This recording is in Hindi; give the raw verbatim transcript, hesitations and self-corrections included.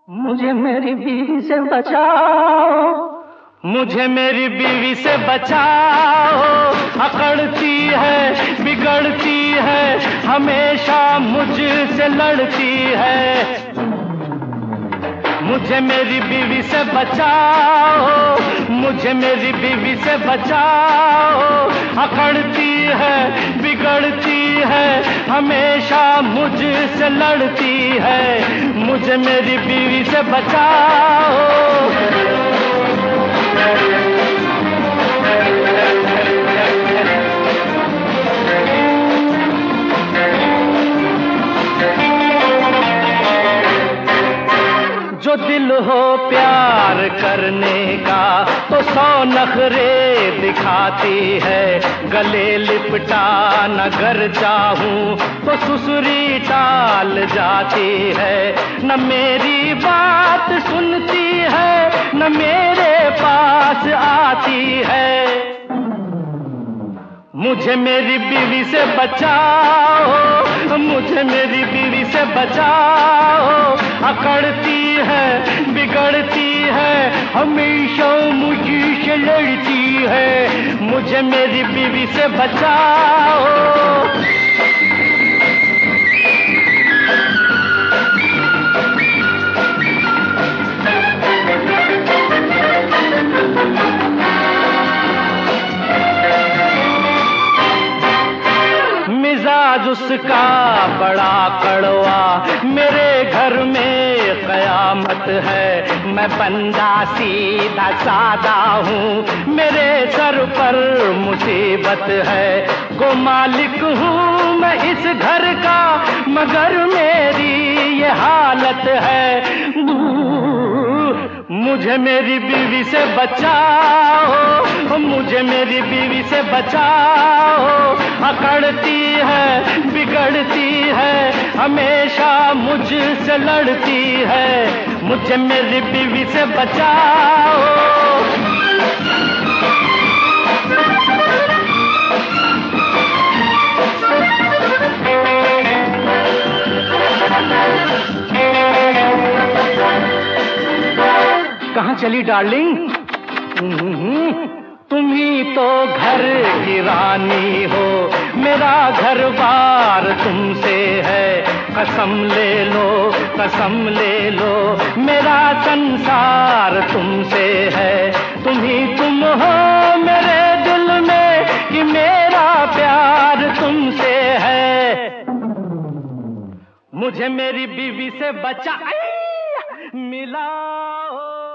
मुझे मेरी बीवी से बचाओ, मुझे मेरी बीवी से बचाओ। अकड़ती है, बिगड़ती है, हमेशा मुझसे लड़ती है। मुझे मेरी बीवी से बचाओ, मुझे मेरी बीवी से बचाओ। अकड़ती है, बिगड़ती है, हमेशा मुझसे लड़ती है। मुझे मेरी बीवी से बचाओ। जो दिल हो प्यार करने का तो सौ नखरे दिखाती है। गले लिपटा न घर चाहूं तो सुसुरी टाल जाती है। न मेरी बात सुनती है, न मेरे पास आती है। मुझे मेरी बीवी से बचाओ, मुझे मेरी बीवी से बचाओ। अकड़ती है, बिगड़ती है, हमेशा मुझसे लड़ती है। मुझे मेरी बीवी से बचाओ। मिजाज उसका बड़ा कड़वा, मेरे घर में कयामत है। मैं बंदा सीधा सादा हूँ, मेरे सर पर मुसीबत है। गो मालिक हूँ मैं इस घर का, मगर मेरी ये हालत है। मुझे मेरी बीवी से बचाओ, मुझे मेरी बीवी से बचाओ। अकड़ती है, बिगड़ती है, हमेशा मुझसे लड़ती है। मुझे मेरी बीवी से बचाओ। कहाँ चली डार्लिंग? तुम ही तो घर की रानी हो, मेरा घर बार तुमसे है। कसम ले लो, कसम ले लो, मेरा संसार तुमसे है। तुम ही तुम हो मेरे दिल में, कि मेरा प्यार तुमसे है। मुझे मेरी बीवी से बचा मिला हो।